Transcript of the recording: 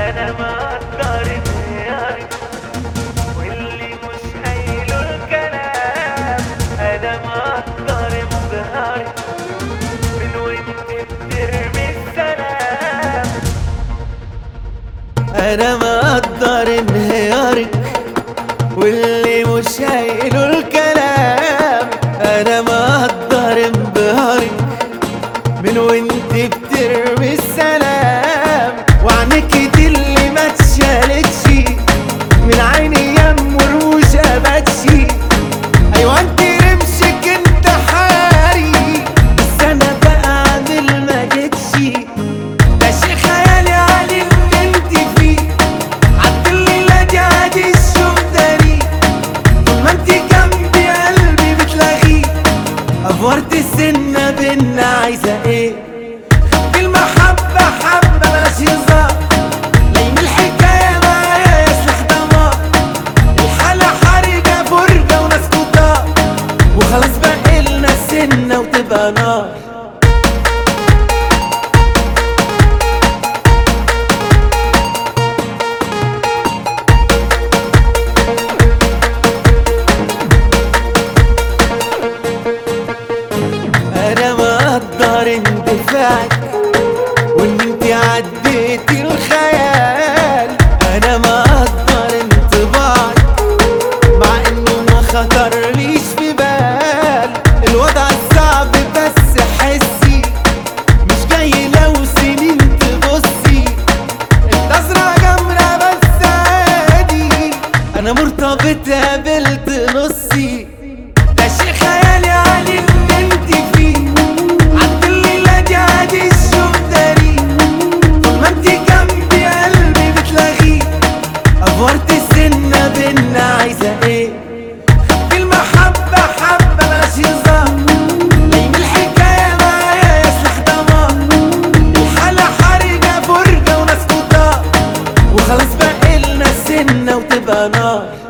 انا مقدر انهيارك واللي مش قايله الكلام، انا مقدر انبهارك من وانت بترمي السلام. انا مقدر انهيارك واللي مش قايله الكلام، انا مقدر انبهارك من وانت بترمي السلام. وعنك دي اللي ما اتشالتش من عيني يم ورموش اباتشي. ايوه انت رمشك انت حاري بس انا بقى عامل ما جيتش. ده شي خيالي علي اللي انت فيه، عد الليله دي عادي الشوق داري. طول ما انت جنبي قلبي بتلاغيه، افورت السنه بينا عايزه ايه؟ المحبة حبة بلاش هزار، لين الحكاية معايا يا سلاح دمار. الحالة حرجة فرجة وناس كتار، وخلاص بقيلنا سنة وتبقى نار. أنا مقدر اندفاعك وان انتي عديتي الخيال، انا مقدر انطباعك مع انه ما خطرليش في بال. الوضع صعب بس حسي مش جاي لو سنين تبصي. النظرة جمرة بس عادي، انا مرتبط قابلت نصي. ده شي خيالي علي اللي انتي فيه، عد الليلة دي عادي الشوق داري. طول ما انتي جنبي قلبي بتلاغيه، افورت السنة بينا عايزة ايه؟ المحبة حبة بلاش هزار، لين الحكاية معايا يا سلاح دمار. الحالة حرجة فرجة وناس كتار، وخلاص بقيلنا سنة وتبقى نار.